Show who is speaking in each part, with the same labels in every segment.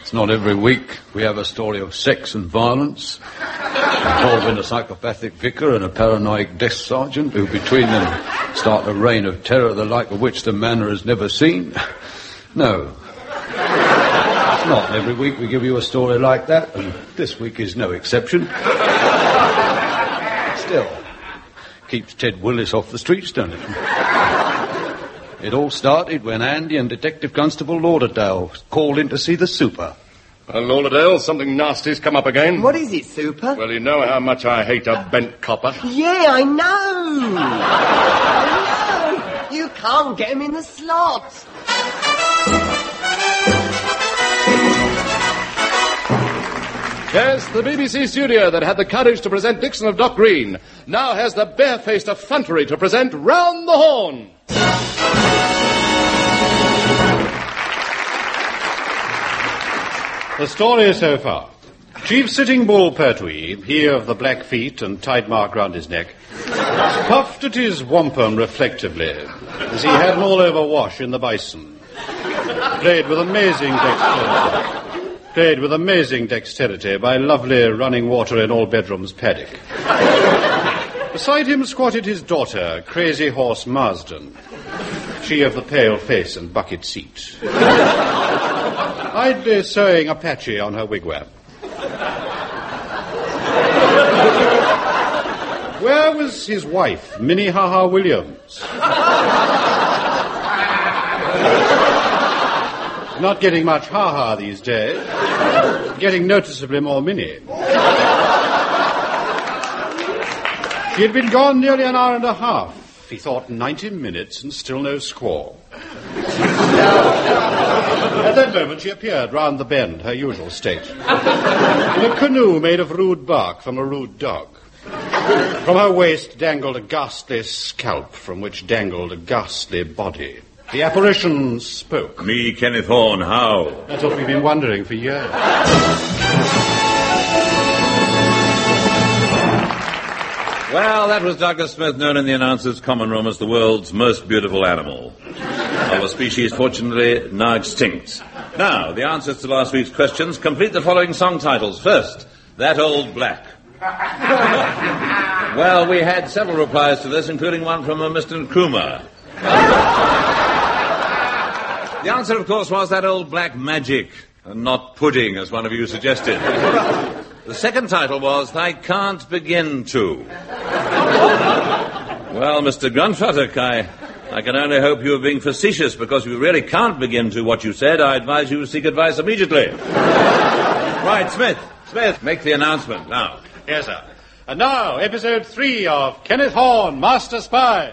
Speaker 1: It's not every week we have a story of sex and violence involving a psychopathic vicar and a paranoid desk sergeant who between them start a reign of terror the like of which the manor has never seen. No. It's not every week we give you a story like that, and this week is no exception. Still, keeps Ted Willis off the streets, don't it? It all started when Andy and Detective Constable Lauderdale called in to see the super.
Speaker 2: Well, Lauderdale, something nasty's come up again.
Speaker 3: What is it, super?
Speaker 2: Well, you know how much I hate a bent copper.
Speaker 3: Yeah, I know. I know. You can't get him in the slot.
Speaker 2: Yes, the BBC studio that had the courage to present Dixon of Dock Green now has the barefaced effrontery to present Round the Horn.
Speaker 4: The story so far. Chief Sitting Bull Pertwee, he of the black feet and tight mark round his neck, puffed at his wampum reflectively as he had an all-over wash in the bison. Played with amazing dexterity by lovely running water in all bedrooms paddock. Beside him squatted his daughter, Crazy Horse Marsden, she of the pale face and bucket seat. Idly sewing Apache on her wigwam. Where was his wife, Minnehaha Williams? Not getting much ha-ha these days. Getting noticeably more Minnie. She had been gone nearly an hour and a half. He thought 90 minutes and still no squall. At that moment she appeared round the bend, her usual state. In a canoe made of rude bark from a rude dog. From her waist dangled a ghastly scalp from which dangled a ghastly body. The apparition spoke.
Speaker 5: Me, Kenneth Horne, how?
Speaker 4: That's what we've been wondering for years.
Speaker 5: Well, that was Douglas Smith, known in the announcers' common room as the world's most beautiful animal. Of a species fortunately now extinct. Now, the answers to last week's questions complete the following song titles. First, That Old Black. Well, we had several replies to this, including one from Mr. Nkrumah. The answer, of course, was That Old Black Magic, and not pudding, as one of you suggested. The second title was I Can't Begin To. Well, Mr. Grunfuttock, I can only hope you are being facetious, because if you really can't begin to what you said, I advise you to seek advice immediately. Right, Smith, make the announcement now.
Speaker 4: Yes, sir. And now, episode 3 of Kenneth Horne, Master Spy.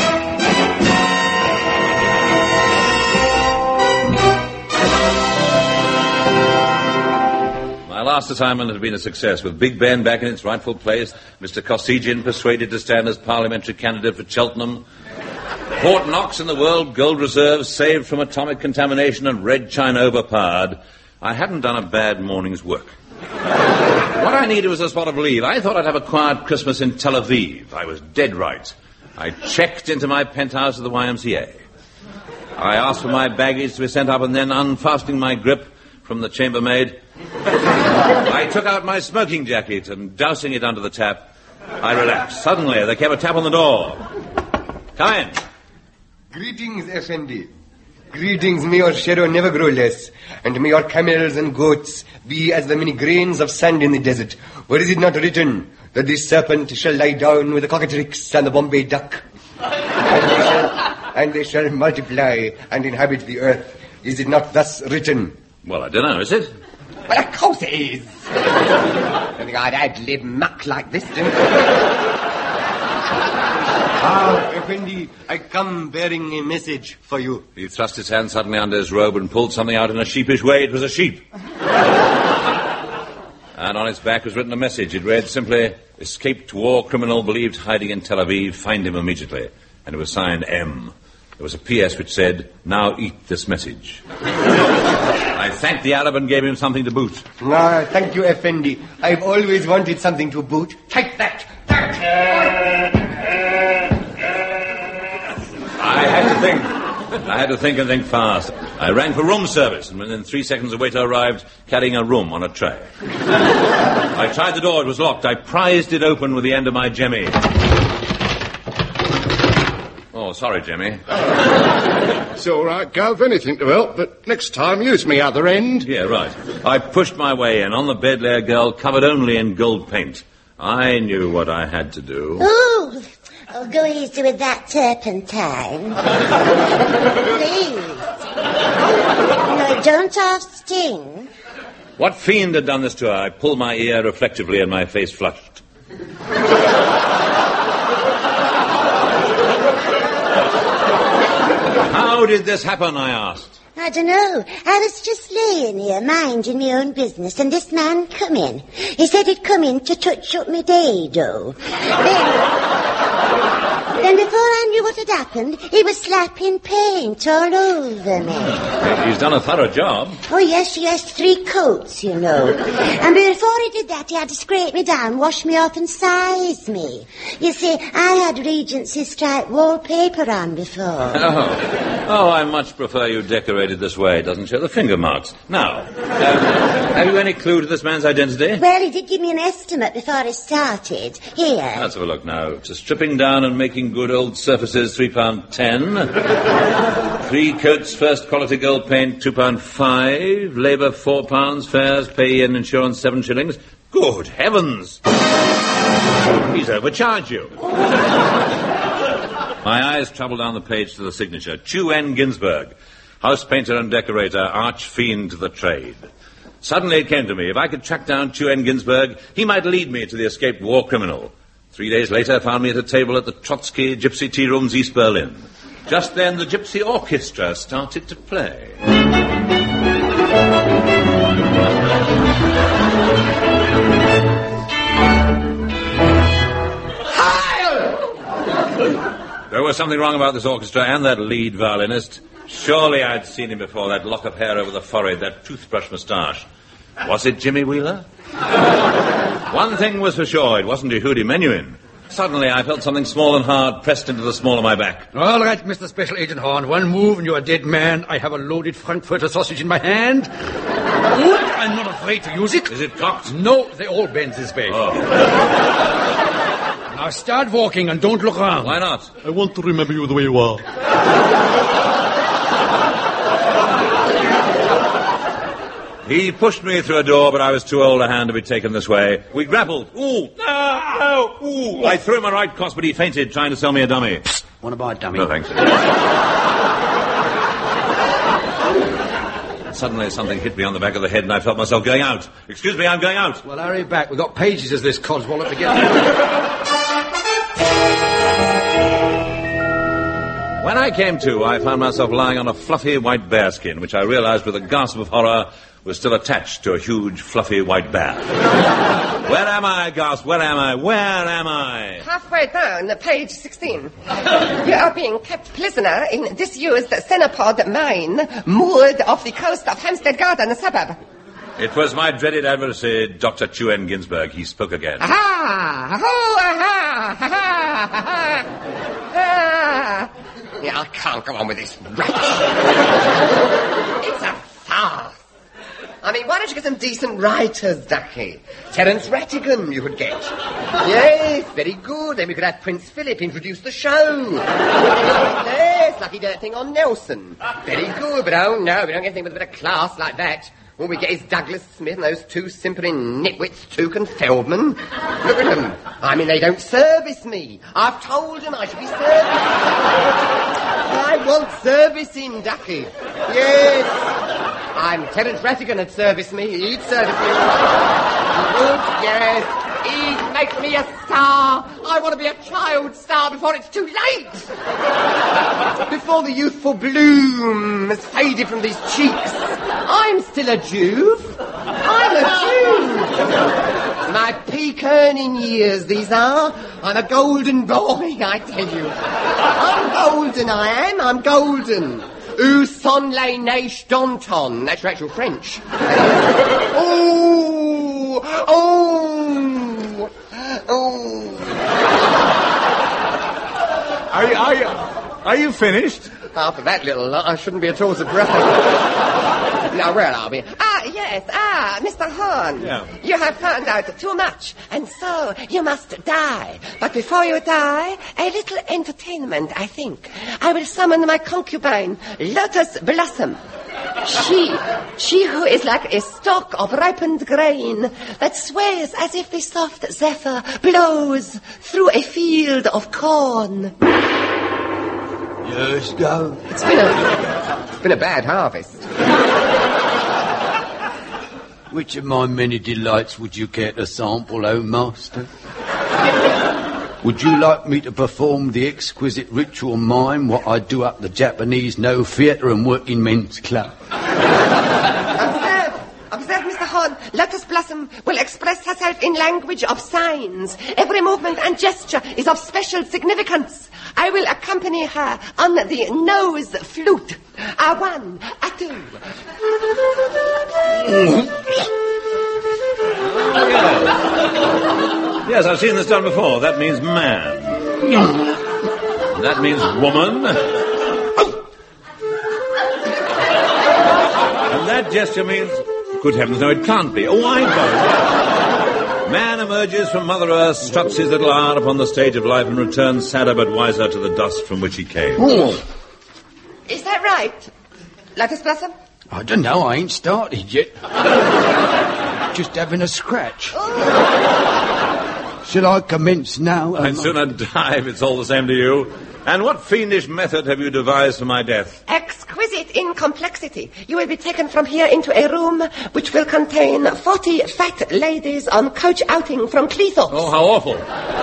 Speaker 5: My last assignment had been a success, with Big Ben back in its rightful place, Mr. Kosygin persuaded to stand as parliamentary candidate for Cheltenham, Fort Knox in the World Gold Reserve saved from atomic contamination and Red China overpowered. I hadn't done a bad morning's work. What I needed was a spot of leave. I thought I'd have a quiet Christmas in Tel Aviv. I was dead right. I checked into my penthouse at the YMCA. I asked for my baggage to be sent up, and then, unfastening my grip from the chambermaid, I took out my smoking jacket and, dousing it under the tap, I relaxed. Suddenly, there came a tap on the door. Come in.
Speaker 6: Greetings, Effendi. Greetings, may your shadow never grow less, and may your camels and goats be as the many grains of sand in the desert. Where is it not written that the serpent shall lie down with the cockatrix and the Bombay duck? And they shall multiply and inhabit the earth. Is it not thus written?
Speaker 5: Well, I don't know, is it?
Speaker 6: Well, of course it is. I think I'd ad-lib muck like this, didn't I? Effendi, I come bearing a message for you.
Speaker 5: He thrust his hand suddenly under his robe and pulled something out in a sheepish way. It was a sheep. And on its back was written a message. It read simply, escaped war criminal believed hiding in Tel Aviv, find him immediately. And it was signed M. There was a P.S. which said, now eat this message. I thanked the Arab and gave him something to boot.
Speaker 6: Thank you, Effendi. I've always wanted something to boot. Take that!
Speaker 5: I had to think and think fast. I rang for room service, and within 3 seconds a waiter arrived carrying a room on a tray. I tried the door, it was locked. I prized it open with the end of my jemmy. Oh, sorry, Jimmy.
Speaker 2: It's all right, Gov, anything to help, but next time use me other end.
Speaker 5: Yeah, right. I pushed my way in. On the bed lay a girl covered only in gold paint. I knew what I had to do.
Speaker 7: Oh, go easy with that turpentine. Please. No, don't ask Sting.
Speaker 5: What fiend had done this to her? I pulled my ear reflectively and my face flushed. How did this happen, I asked.
Speaker 7: I don't know. I was just laying here, minding my own business, and this man come in. He said he'd come in to touch up my dado. Then before I knew what had happened, he was slapping paint all over me.
Speaker 5: He's done a thorough job.
Speaker 7: Oh, yes, 3 coats, you know. And before he did that, he had to scrape me down, wash me off and size me. You see, I had Regency striped wallpaper on before.
Speaker 5: Oh, I much prefer you decorated this way. It doesn't show the finger marks. Now, have you any clue to this man's identity?
Speaker 7: Well, he did give me an estimate before he started. Here.
Speaker 5: Let's have a look now. To stripping down and making good old surfaces, £3.10. 3 coats, first quality gold paint, £2.5. Labour, £4. Fares, pay and insurance, 7 shillings. Good heavens! He's overcharged you. My eyes travelled down the page to the signature. Chu N. Ginsberg, house painter and decorator, arch fiend to the trade. Suddenly it came to me, if I could track down Chu N. Ginsberg, he might lead me to the escaped war criminal. 3 days later, found me at a table at the Trotsky Gypsy Tea Rooms, East Berlin. Just then, the Gypsy Orchestra started to play. There was something wrong about this orchestra and that lead violinist. Surely I'd seen him before, that lock of hair over the forehead, that toothbrush moustache. Was it Jimmy Wheeler? One thing was for sure, it wasn't Yehudi Menuhin. Suddenly I felt something small and hard pressed into the small of my back.
Speaker 1: All right, Mr. Special Agent Horn, one move and you're a dead man. I have a loaded Frankfurter sausage in my hand. Good, I'm not afraid to use it.
Speaker 5: Is it cocked?
Speaker 1: No, they all bend this way.
Speaker 5: Oh.
Speaker 1: Now start walking and don't look around.
Speaker 5: Why not?
Speaker 8: I want to remember you the way you are.
Speaker 5: He pushed me through a door, but I was too old a hand to be taken this way. We grappled. Ooh, no, ooh. I threw him a right cross, but he fainted, trying to sell me a dummy.
Speaker 1: Psst, want to buy a dummy?
Speaker 5: No, thanks. Suddenly something hit me on the back of the head, and I felt myself going out. Excuse me, I'm going out.
Speaker 1: Well, hurry back. We've got pages of this codswallop to get.
Speaker 5: When I came to, I found myself lying on a fluffy white bearskin, which I realized with a gasp of horror was still attached to a huge fluffy white bear. Where am I, gasped? Where am I? Where am I?
Speaker 3: Halfway down, page 16. You are being kept prisoner in disused Cenopod mine, moored off the coast of Hampstead Garden suburb.
Speaker 5: It was my dreaded adversary, Dr. Chu N. Ginsberg. He spoke again.
Speaker 3: Aha! Oh, aha! Ha, ha, ha, ha. Yeah, I can't go on with this rubbish. It's a farce. I mean, why don't you get some decent writers, Ducky? Terence Rattigan you could get. Yes, very good. Then we could have Prince Philip introduce the show. Yes, like he did that thing on Nelson. Very good, but oh no, we don't get anything with a bit of class like that. All we get is Douglas Smith and those 2 simpering nitwits, Tuke and Feldman. Look at them. I mean, they don't service me. I've told them I should be serviced. I want servicing, Ducky. Yes. I'm Terence Rattigan had serviced me. He'd service me. He would, yes. He'd make me a star. I want to be a child star before it's too late. Before the youthful bloom has faded from these cheeks. I'm still a Juve. I'm a Juve. My peak earning years, these are. I'm a golden boy, I tell you. I'm golden, I am. I'm golden. Où sont les neiges d'antan? That's your actual French. Oh! Oh! Oh!
Speaker 8: Are you finished?
Speaker 3: After that little lot, I shouldn't be at all surprised. Now, where are we? Yes, Mr. Horn.
Speaker 5: Yeah.
Speaker 3: You have found out too much, and so you must die. But before you die, a little entertainment, I think. I will summon my concubine, Lotus Blossom. She who is like a stalk of ripened grain that sways as if the soft zephyr blows through a field of corn.
Speaker 1: Yes, go.
Speaker 3: It's been a bad harvest.
Speaker 1: Which of my many delights would you care to sample, O master? Would you like me to perform the exquisite ritual mime what I do up the Japanese No Theatre and Working Men's Club?
Speaker 3: Observe, Mr. Horn. Lotus Blossom will express herself in language of signs. Every movement and gesture is of special significance. I will accompany her on the nose flute. A one, a two.
Speaker 5: Yes, I've seen this done before. That means man. That means woman. And that gesture means... Good heavens, no, it can't be. Oh, I know. Man emerges from Mother Earth, struts his little hour upon the stage of life and returns sadder but wiser to the dust from which he came.
Speaker 3: Is that right, Lotus Blossom?
Speaker 1: I don't know, I ain't started yet. Just having a scratch. Shall I commence now?
Speaker 5: I'd sooner die if it's all the same to you. And what fiendish method have you devised for my death?
Speaker 3: Exquisite in complexity. You will be taken from here into a room which will contain 40 fat ladies on coach outing from Cleethorpes.
Speaker 5: Oh, how awful.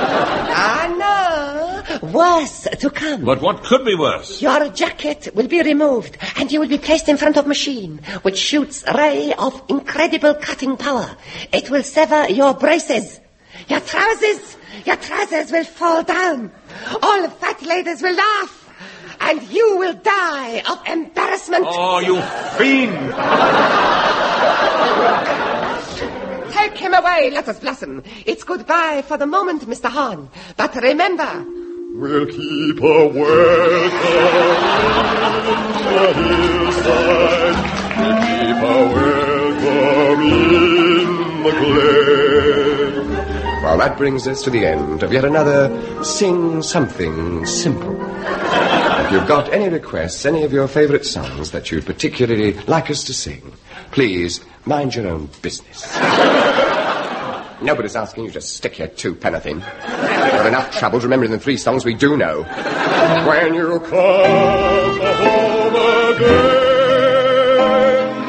Speaker 3: No. Worse to come.
Speaker 5: But what could be worse?
Speaker 3: Your jacket will be removed, and you will be placed in front of a machine, which shoots a ray of incredible cutting power. It will sever your braces. Your trousers will fall down. All the fat ladies will laugh, and you will die of embarrassment.
Speaker 5: Oh, you fiend!
Speaker 3: Take him away, Lotus Blossom. It's goodbye for the moment, Mr. Horn. But remember...
Speaker 8: We'll keep a welcome in the hillside. We'll keep a welcome in the glen.
Speaker 6: Well, that brings us to the end of yet another Sing Something Simple. If you've got any requests, any of your favourite songs that you'd particularly like us to sing, please mind your own business. Nobody's asking you to stick your two-penny in. Got enough trouble remembering the 3 songs we do know. When you come home again,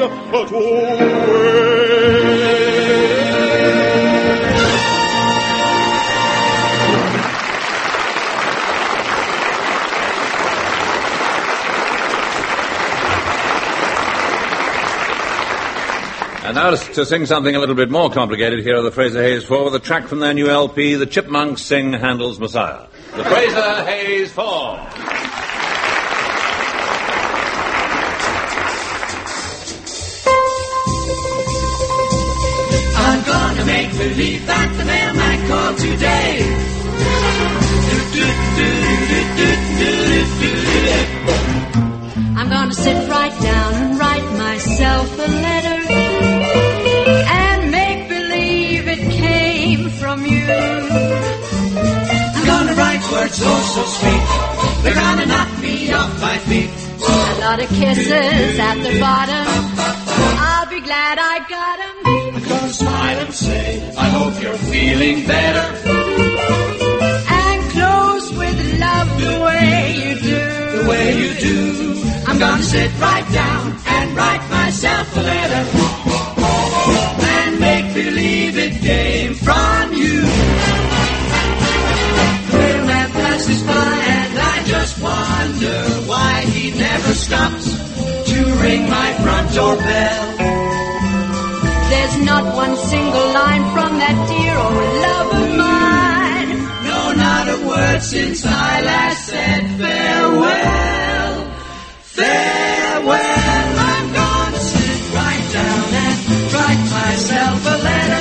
Speaker 5: And now to sing something a little bit more complicated, here are the Fraser Hayes Four with a track from their new LP, The Chipmunks Sing Handel's Messiah. The Fraser Hayes Four.
Speaker 9: I'm gonna make believe that the mailman called today. I'm gonna sit right down and write myself a letter and make believe it came from you. I'm gonna write words oh so sweet, they're gonna knock me off my feet. A lot of kisses at the bottom, I'll be glad I got 'em. I'm gonna smile and say, I hope you're feeling better, and close with love the way you do. The way you do. I'm gonna sit right down and write myself a letter and make believe it came from you. The mailman passes by and I just wonder why he never stops to ring my front door bell. There's not one single line from that dear old love of mine. No, not a word since I last said farewell. Farewell, I'm gonna sit right down and write myself a letter,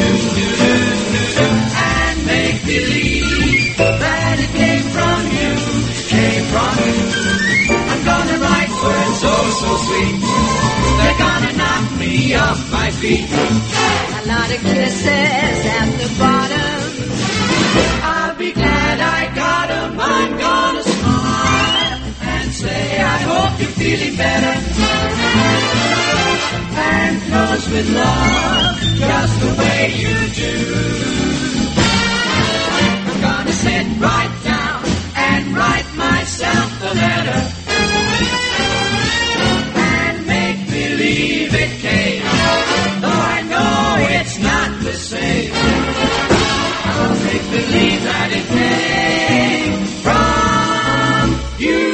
Speaker 9: and make believe that it came from you, came from you. I'm gonna me off my feet. A lot of kisses at the bottom. I'll be glad I got 'em. I'm gonna smile and say I hope you're feeling better. And close with love, just the way you do. I'm gonna sit right down and write myself a letter. And make believe it came, though I know it's not the same. I'll make believe that it came from you.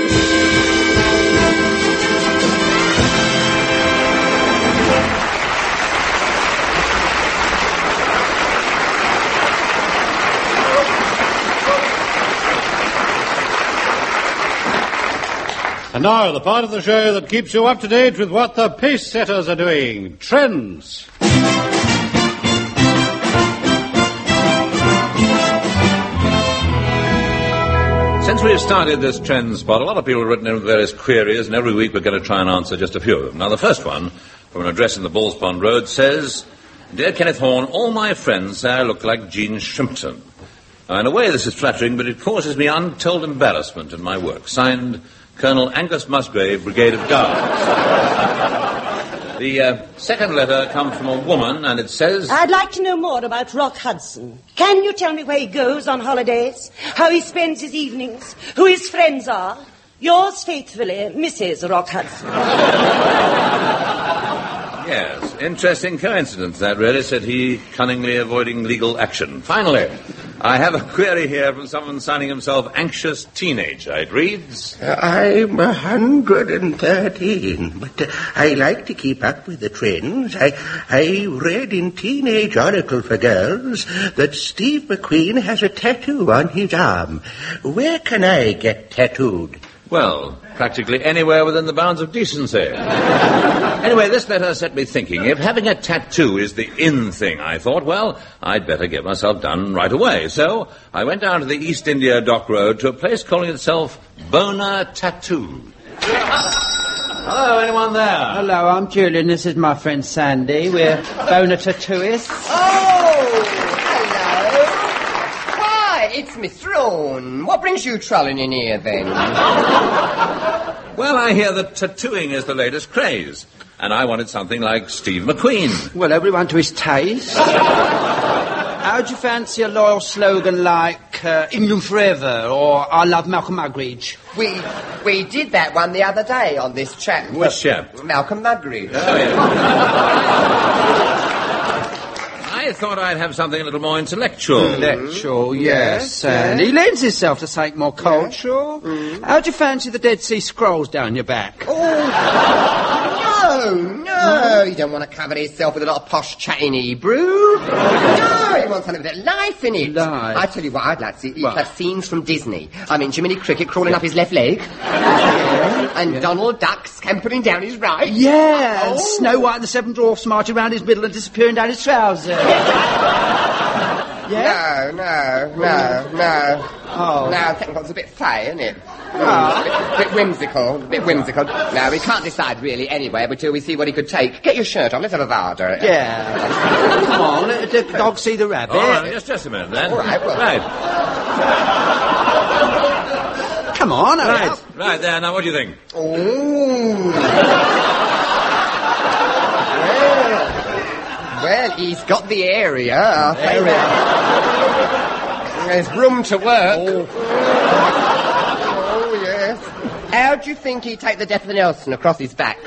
Speaker 4: And now, the part of the show that keeps you up to date with what the pace setters are doing. Trends.
Speaker 5: Since we've started this trend spot, a lot of people have written in with various queries, and every week we're going to try and answer just a few of them. Now, the first one, from an address in the Ballspond Road, says, Dear Kenneth Horne, all my friends say I look like Gene Shrimpton. Now, in a way, this is flattering, but it causes me untold embarrassment in my work. Signed, Colonel Angus Musgrave, Brigade of Guards. The second letter comes from a woman, and it says...
Speaker 7: I'd like to know more about Rock Hudson. Can you tell me where he goes on holidays, how he spends his evenings, who his friends are? Yours faithfully, Mrs. Rock Hudson.
Speaker 5: Yes, interesting coincidence, that really, said he, cunningly avoiding legal action. Finally, I have a query here from someone signing himself Anxious Teenager. It reads...
Speaker 10: I'm 113, but I like to keep up with the trends. I read in Teenage Oracle for Girls that Steve McQueen has a tattoo on his arm. Where can I get tattooed?
Speaker 5: Well, practically anywhere within the bounds of decency. Anyway, this letter set me thinking. If having a tattoo is the in thing, I thought, well, I'd better get myself done right away. So I went down to the East India Dock Road to a place calling itself Boner Tattoo. Hello, anyone there?
Speaker 11: Hello, I'm Julian. This is my friend Sandy. We're Boner Tattooists.
Speaker 3: Oh, hello. Hi, it's Miss Thrawn. What brings you trolling in here, then?
Speaker 5: Well, I hear that tattooing is the latest craze, and I wanted something like Steve McQueen.
Speaker 11: Well, everyone to his taste. How'd you fancy a loyal slogan like England Forever or I Love Malcolm Muggeridge?
Speaker 3: We did that one the other day on this chap.
Speaker 5: Which chap?
Speaker 3: Malcolm Muggeridge.
Speaker 5: Oh, yeah. I thought I'd have something a little more intellectual.
Speaker 11: Intellectual, yes. And he lends himself to something more cultural. How'd you fancy the Dead Sea Scrolls down your back?
Speaker 3: Oh, no, you don't want to cover yourself with a lot of posh chat in Hebrew. No, you want something with a life in it.
Speaker 11: Life.
Speaker 3: I tell you what I'd like to see. You'd have scenes from Disney. I mean, Jiminy Cricket crawling up his left leg. And Donald Duck scampering down his right.
Speaker 11: Yeah, and Snow White and the Seven Dwarfs marching around his middle and disappearing down his trousers.
Speaker 3: Yeah? No.
Speaker 11: Oh.
Speaker 3: No, Technical's a bit fey, isn't it? A bit whimsical. No, we can't decide really anyway until we see what he could take. Get your shirt on, let's have a varder.
Speaker 11: Yeah. Come on, let the dog see the rabbit.
Speaker 5: All right, just a minute, then.
Speaker 3: All right, well...
Speaker 5: Right.
Speaker 11: Come on,
Speaker 5: Right there, now what do you think?
Speaker 3: Well, he's got the area, I'll say that. There's room to work. Oh, yes. How do you think he'd take the death of the Nelson across his back?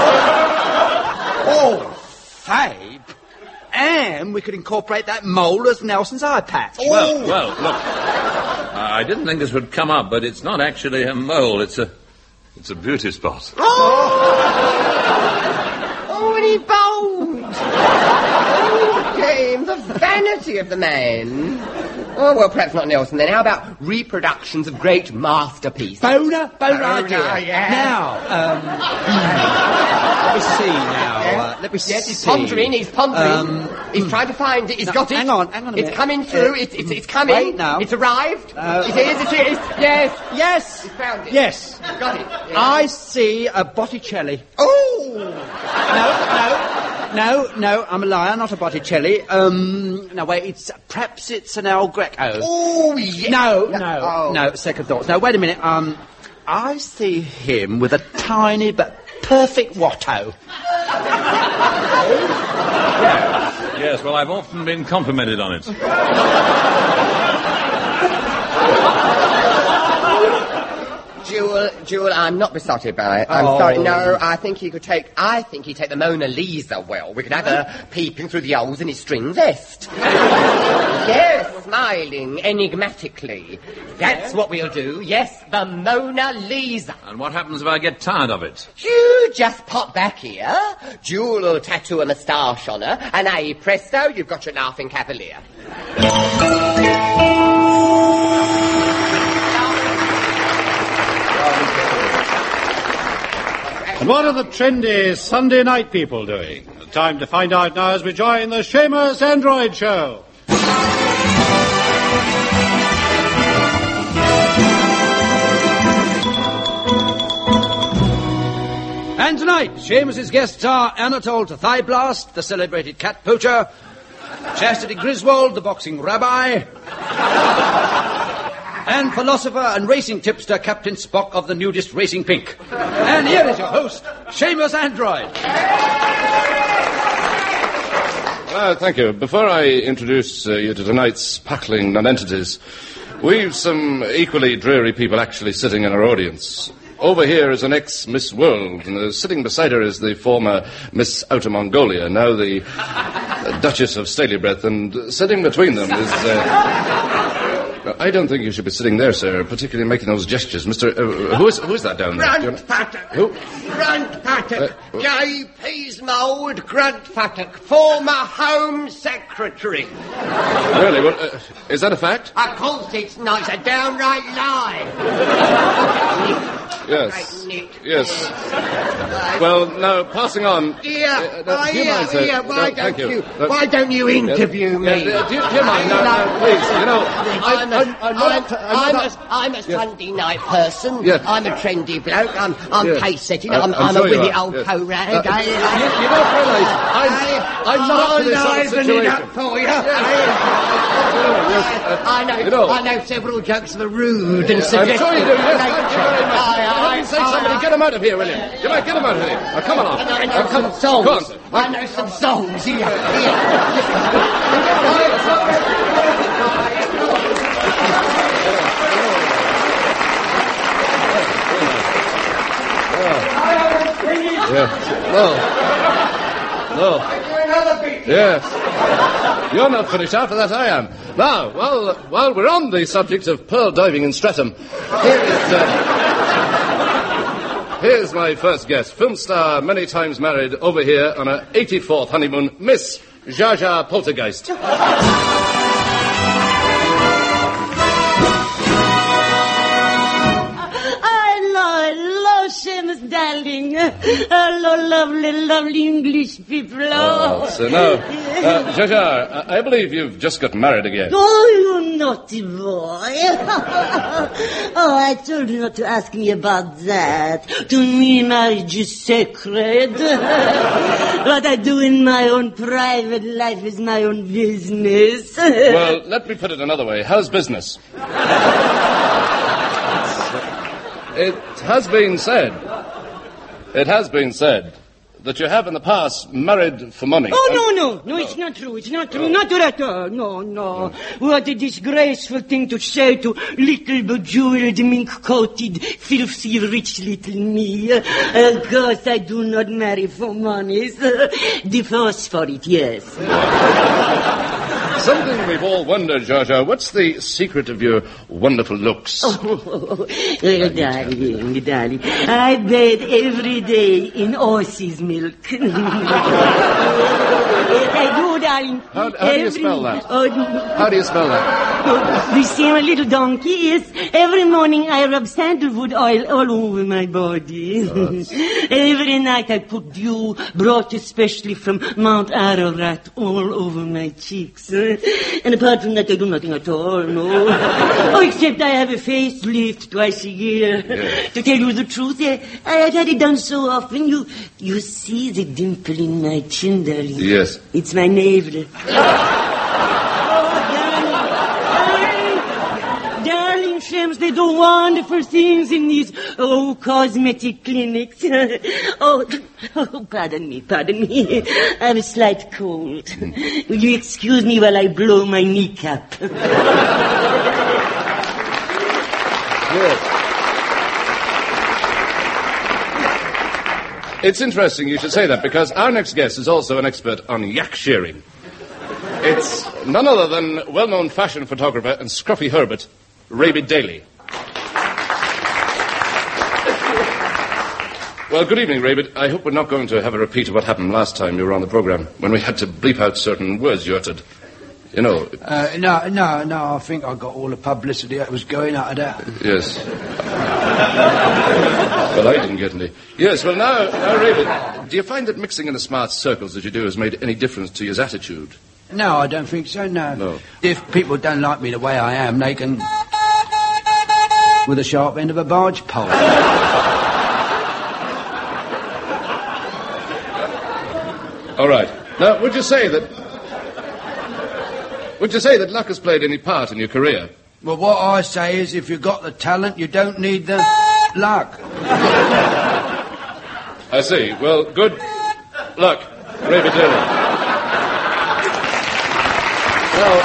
Speaker 11: Fabe. And we could incorporate that mole as Nelson's eye patch.
Speaker 5: Well, look. I didn't think this would come up, but it's not actually a mole. It's a beauty spot.
Speaker 3: Oh, and he bowled. Oh, James, the vanity of the man. Oh, well, perhaps not Nelson then. How about reproductions of great masterpieces?
Speaker 11: Boner idea.
Speaker 3: Yeah.
Speaker 11: Now, let me see.
Speaker 3: Yes, he's pondering. He's trying to find it. He's got it.
Speaker 11: Hang on a minute.
Speaker 3: It's coming through. It's coming.
Speaker 11: Wait now.
Speaker 3: It's arrived. It is. Yes.
Speaker 11: Yes.
Speaker 3: He's found it.
Speaker 11: Yes.
Speaker 3: He's got it. Yes.
Speaker 11: I see a Botticelli.
Speaker 3: Oh!
Speaker 11: No, I'm a liar, not a Botticelli. No, wait, perhaps it's an El Greco.
Speaker 3: Oh, yeah.
Speaker 11: No, second thoughts. No, wait a minute, I see him with a tiny but perfect Watto.
Speaker 5: Yes, well, I've often been complimented on it.
Speaker 3: Jewel, I'm not besotted by it. I'm sorry. No, I think he'd take the Mona Lisa well. We could have her peeping through the holes in his string vest. Yes, smiling enigmatically. That's what we'll do. Yes, the Mona Lisa.
Speaker 5: And what happens if I get tired of it?
Speaker 3: You just pop back here. Jewel will tattoo a moustache on her, and presto, you've got your laughing cavalier.
Speaker 4: And what are the trendy Sunday night people doing? Time to find out now as we join the Seamus Android Show.
Speaker 11: And tonight, Seamus's guests are Anatole Thighblast, the celebrated cat poacher, Chastity Griswold, the boxing rabbi, and philosopher and racing tipster Captain Spock of the nudist Racing Pink. And here is your host, Seamus Android.
Speaker 2: Thank you. Before I introduce you to tonight's sparkling nonentities, we've some equally dreary people actually sitting in our audience. Over here is an ex-Miss World, and sitting beside her is the former Miss Outer Mongolia, now the Duchess of Stalybreath, and sitting between them is... I don't think you should be sitting there, sir, particularly making those gestures. Mr... who is that down there?
Speaker 3: Grunt Paddock.
Speaker 2: Who?
Speaker 3: Grunt Paddock. J.P.'s mould, Grunt Paddock, former Home Secretary.
Speaker 2: Really? Well, is that a fact?
Speaker 3: Of course it's not. It's a downright lie.
Speaker 2: Yes. Yes. Well, now, passing on...
Speaker 3: Why don't you interview me?
Speaker 2: Do you mind? No, please. You know,
Speaker 3: I'm a Sunday night person.
Speaker 2: Yes.
Speaker 3: I'm a trendy bloke. I'm
Speaker 2: Yes.
Speaker 3: pace setting.
Speaker 2: I'm
Speaker 3: I'm a
Speaker 2: sure you
Speaker 3: witty
Speaker 2: are.
Speaker 3: old
Speaker 2: Yes.
Speaker 3: co-rag.
Speaker 2: You don't realise I'm not up to this sort of situation.
Speaker 3: It up for you. I know several jokes that are rude and suggestive.
Speaker 2: I'm sure you do. Yes, thank you very much. Somebody get him out of here, will you? You might get him out of here. Now, come along.
Speaker 3: I know some songs.
Speaker 2: Go on, sir.
Speaker 3: I know some songs. Here.
Speaker 2: No. Yes. You're not finished. After that, I am. Now, while we're on the subject of pearl diving in Streatham, here's my first guest, film star, many times married, over here on her 84th honeymoon, Miss Zsa Zsa Poltergeist.
Speaker 7: Hello, Seamus, darling. Hello, lovely English people.
Speaker 2: So now, Zsa Zsa, I believe you've just got married again.
Speaker 7: Oh, you naughty boy. Oh, I told you not to ask me about that. To me, marriage is sacred. What I do in my own private life is my own business.
Speaker 2: Well, let me put it another way. How's business? It has been said that you have in the past married for money.
Speaker 7: Oh, no, it's not true. It's not true. Not at all. No. What a disgraceful thing to say to little bejeweled, mink-coated, filthy, rich little me. Of course, I do not marry for money. Divorce for it, yes.
Speaker 2: Something we've all wondered, Zsa Zsa. What's the secret of your wonderful looks?
Speaker 7: Darling, I bathe every day in horse's milk.
Speaker 12: Yes, I do, darling.
Speaker 2: How do you spell that?
Speaker 12: Oh,
Speaker 2: How do you spell that?
Speaker 12: you see my little donkey? Yes. Every morning I rub sandalwood oil all over my body. Every night I put dew brought especially from Mount Ararat all over my cheeks. And apart from that, I do nothing at all, no. Oh, except I have a facelift twice a year.
Speaker 2: Yes.
Speaker 12: To tell you the truth, I've had it done so often. You see the dimple in my chin, darling?
Speaker 2: Yes.
Speaker 12: It's my navel. Darling Shems, they do wonderful things in these, cosmetic clinics. Pardon me. I have a slight cold. Will you excuse me while I blow my kneecap?
Speaker 2: Yes. It's interesting you should say that, because our next guest is also an expert on yak shearing. It's none other than well-known fashion photographer and scruffy Herbert, Raby Daly. Well, good evening, Raby. I hope we're not going to have a repeat of what happened last time you were on the program, when we had to bleep out certain words you uttered. You know...
Speaker 11: No, I think I got all the publicity that was going out of that.
Speaker 2: Yes. Well, I didn't get any. Yes, well, now, Raby, do you find that mixing in the smart circles that you do has made any difference to your attitude?
Speaker 11: No, I don't think so, no.
Speaker 2: No.
Speaker 11: If people don't like me the way I am, they can... with the sharp end of a barge pole.
Speaker 2: All right. Now, would you say that luck has played any part in your career?
Speaker 11: Well, what I say is, if you've got the talent, you don't need the luck.
Speaker 2: I see. Well, good luck, Raby Daly. Well,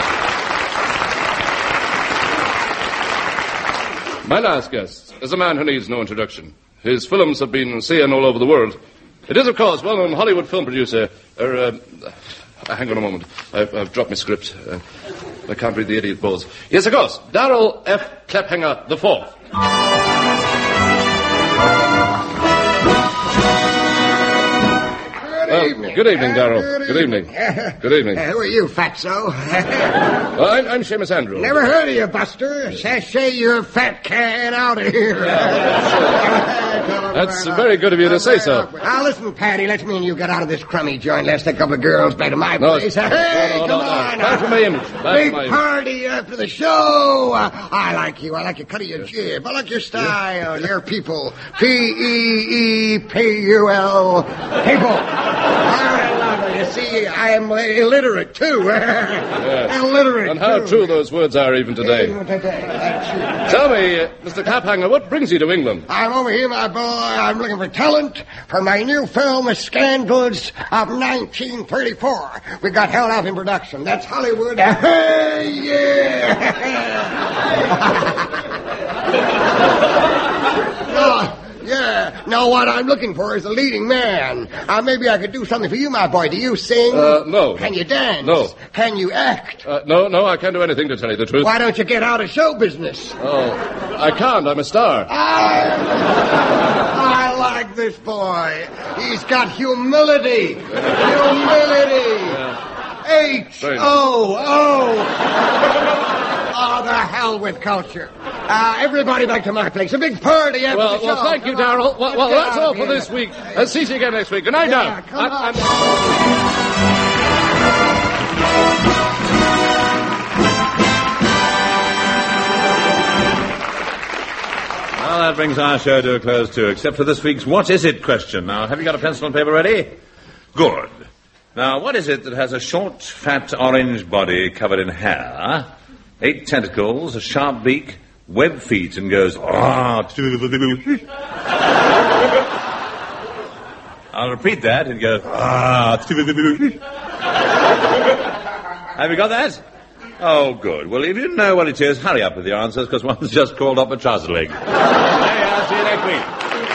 Speaker 2: my last guest is a man who needs no introduction. His films have been seen all over the world. It is, of course, well-known Hollywood film producer, hang on a moment. I've dropped my script. I can't read the idiot balls. Yes, of course. Darrell F. Klepphanger IV. Good evening, Darrell. Good evening. Good evening.
Speaker 13: Who are you, fatso?
Speaker 2: I'm Seamus Andrew.
Speaker 13: Never heard of you, Buster. Sashay your fat can out of here.
Speaker 2: That's very good of you to say so.
Speaker 13: Now, listen, Patty, let me and you get out of this crummy joint. Let's take a couple of girls back to my place. Hey, come on.
Speaker 2: Back to my image.
Speaker 13: Big party after the show. I like you. I like your cut of your jib. I like your style. Your people. P-E-E-P-U-L. People. You see, I am illiterate, too.
Speaker 2: Yes.
Speaker 13: Illiterate,
Speaker 2: and how
Speaker 13: too.
Speaker 2: true those words are even today. Tell me, Mr. Klepphanger, what brings you to England?
Speaker 13: I'm over here, my boy. I'm looking for talent for my new film, The Scandals of 1934. We got held up in production. That's Hollywood. Hey, yeah! No, what I'm looking for is a leading man. Maybe I could do something for you, my boy. Do you sing?
Speaker 2: No.
Speaker 13: Can you dance?
Speaker 2: No.
Speaker 13: Can you act?
Speaker 2: No, I can't do anything, to tell you the truth.
Speaker 13: Why don't you get out of show business?
Speaker 2: Oh, I can't. I'm a star.
Speaker 13: I like this boy. He's got humility. H-O-O. Oh, the hell with culture. Everybody back to my place. A big party after the show.
Speaker 2: Well, thank you, Darrell. Well, that's all for this week. See you again next week. Good night, now.
Speaker 13: Come on.
Speaker 5: Well, that brings our show to a close, too, except for this week's What Is It question. Now, have you got a pencil and paper ready? Good. Now, what is it that has a short, fat, orange body covered in hair, 8 tentacles, a sharp beak, web feet, and goes... I'll repeat that and go... Have you got that? Oh, good. Well, if you know what it is, hurry up with the answers, because one's just crawled up a trouser leg. Hey, I'll see you next week.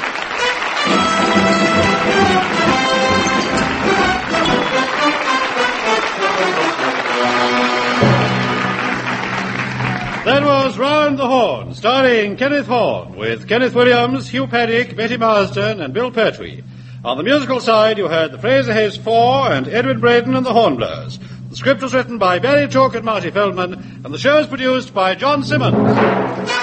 Speaker 4: That was Round the Horn, starring Kenneth Horne, with Kenneth Williams, Hugh Paddick, Betty Marsden, and Bill Pertwee. On the musical side, you heard the Fraser Hayes Four and Edwin Braden and the Hornblowers. The script was written by Barry Chalk and Marty Feldman, and the show is produced by John Simmons.